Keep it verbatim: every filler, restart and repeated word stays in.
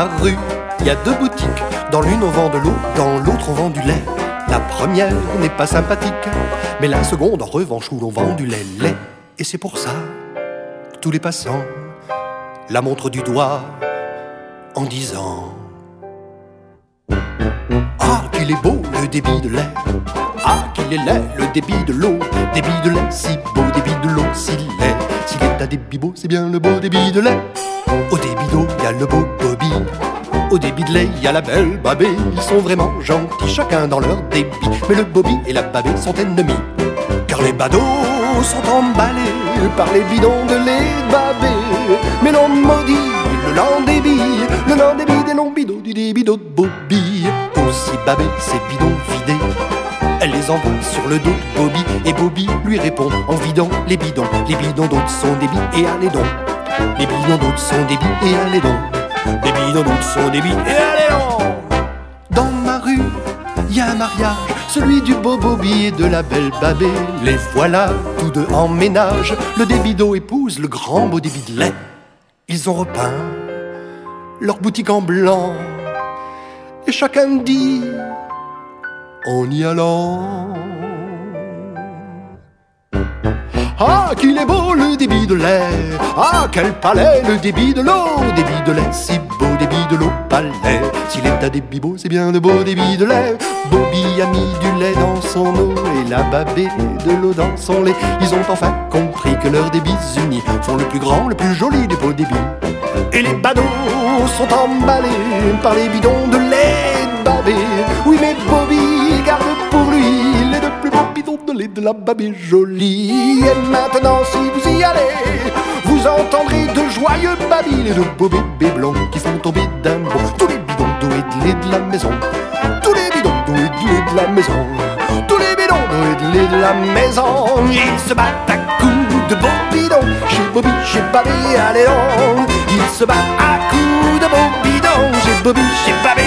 ma rue, il y a deux boutiques. Dans l'une on vend de l'eau, dans l'autre on vend du lait. La première n'est pas sympathique, mais la seconde en revanche où l'on vend du lait, lait. Et c'est pour ça que tous les passants la montrent du doigt en disant: ah, qu'il est beau le débit de lait. Ah, qu'il est laid le débit de l'eau. Débit de lait si beau, débit de l'eau si laid. S'il est à débit beau, c'est bien le beau débit de lait. Au débit d'eau, il y a le beau Bobby. Au débit de lait, il y a la belle Babé. Ils sont vraiment gentils, chacun dans leur débit. Mais le Bobby et la Babé sont ennemis, car les badauds sont emballés par les bidons de lait de Babé. Mais l'on maudit le lent débit, le lent débit des longs bidots du débit de Bobby. Aussi Babé, ses bidons vidés, elle les envoie sur le dos de Bobby. Et Bobby lui répond en vidant les bidons. Les bidons d'eau de son débit et allez donc. Les bidons d'eau de son débit et allez donc. Les bidons d'eau de son débit et allez donc. Dans ma rue, il y a un mariage, celui du beau Bobby et de la belle Babé. Les voilà, tous deux en ménage. Le débit d'eau épouse le grand beau débit de lait. Ils ont repeint leur boutique en blanc, et chacun dit en y allant: ah, qu'il est beau le débit de lait. Ah, quel palais le débit de l'eau. Débit de lait si beau, débit de l'eau palais. S'il est à débit beau, c'est bien le beau débit de lait. Bobby a mis du lait dans son eau et la Babé de l'eau dans son lait. Ils ont enfin compris que leurs débits unis font le plus grand, le plus joli des beaux débits. Et les badauds sont emballés par les bidons de lait de Babé. Oui, mais Bobby garde pour lui les deux plus beaux bidons de lait de la Babé jolie. Et maintenant, si vous y allez, vous entendrez de joyeux babil et de beaux bébés blancs qui font tomber d'un bond tous les bidons d'eau et de lait de la maison. Tous les bidons d'eau et de lait de la maison. Tous les bidons d'eau et de lait de la maison. Ils se battent à coups de beaux bidons, chez Bobby, chez Babé, allez donc. Ils se battent à coups de beaux bidons, chez Bobby, chez Babé.